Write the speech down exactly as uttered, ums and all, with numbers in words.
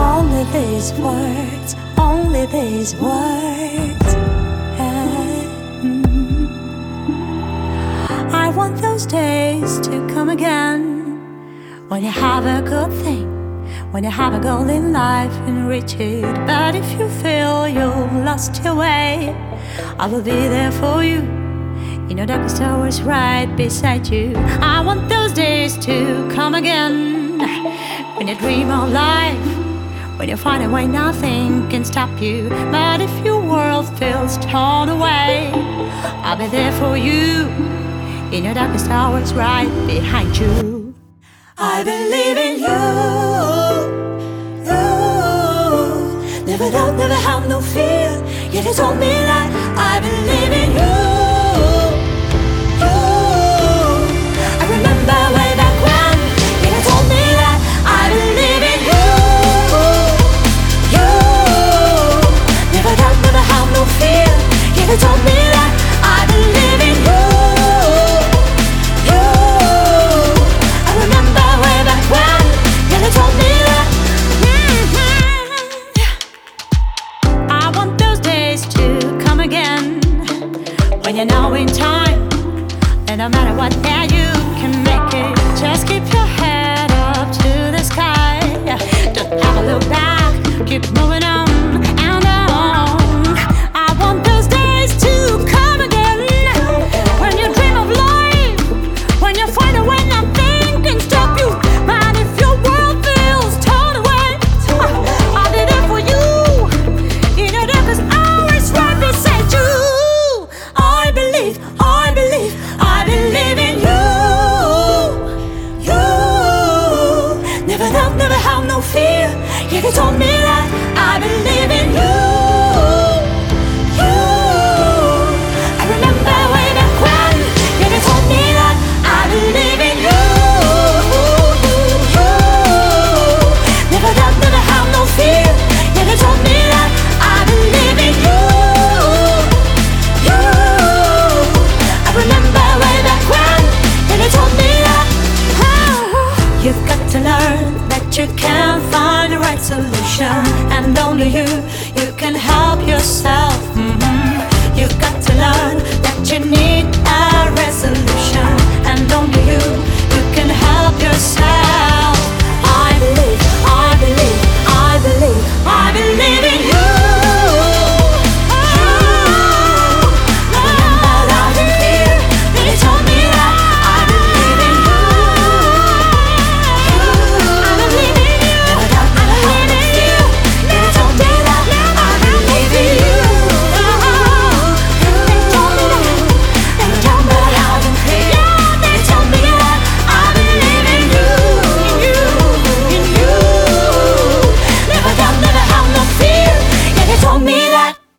Only these words, only these words. And I want those days to come again, when you have a good thing, when you have a goal in life and reach it. But if you feel you've lost your way, I will be there for you, in your darkest hours, right beside you. I want those days to come again, when you dream of life, when you find a way nothing can stop you. But if your world feels torn away, I'll be there for you, in your darkest hours, right behind you. I believe in you, you. Never doubt, never have no fear. Yeah, you told me that I believe in you, you. I remember way back when, yeah, you told me that I believe in you, you. Never doubt, never have no fear. Yeah, you told me that I believe in you, you. I remember way back when, yeah, you told me that. Mm-hmm. I want those days to come again, when you know in time, and no matter what, yeah, you can make it. Just keep your head up to the sky, don't ever look back, keep moving on and on. I want those days to come again, when you dream of life, when you find a way nothing can stop you. But if your world feels torn away, I'll be there for you, in your darkest hours, right beside you. I believe, I believe, I believe in you, you. Never doubt, never have no fear. Yeah, they told me that I believe in you, you. I remember way back when, yeah, they told me that I believe in you, you. Never doubt, never have no fear. Yeah, they told me that I believe in you, you. I remember way back when, yeah, they told me that. Oh, you've got to learn that you can't find the right solution, and only you, you can help yourself.